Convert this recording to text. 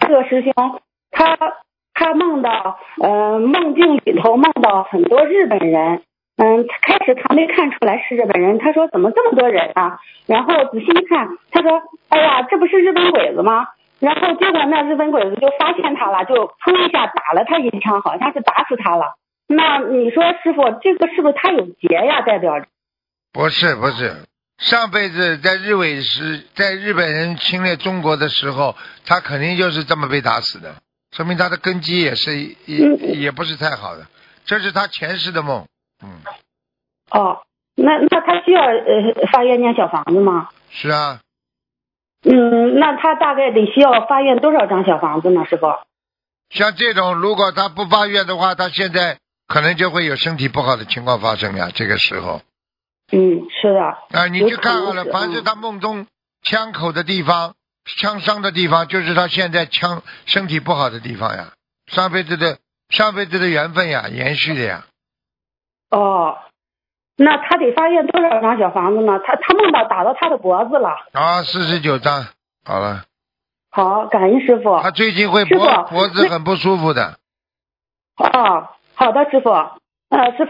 个师兄他梦到梦境里头梦到很多日本人。开始他没看出来是日本人，他说怎么这么多人啊？然后仔细一看，他说哎呀，这不是日本鬼子吗？然后结果那日本鬼子就发现他了，就砰一下打了他一枪，好像是打死他了。那你说师傅，这个是不是他有劫呀？代表着？ 不是，上辈子在日本人侵略中国的时候，他肯定就是这么被打死的，说明他的根基也不是太好的，这是他前世的梦。 哦，那他需要发愿念小房子吗？ 是啊。 那他大概得需要发愿多少张小房子呢，师傅？ 像这种如果他不发愿的话，他现在可能就会有身体不好的情况发生呀，这个时候。 是的。 啊，你去看好了，凡是他梦中枪口的地方、枪伤的地方，就是他现在身体不好的地方呀，上辈子的缘分呀，延续的呀。 哦，那他得发愿多少张小房子呢？他梦到打到他的脖子了。 啊，49张，好了。 好，感恩师傅。 他最近会脖子很不舒服的。 哦，好的，师傅。师傅。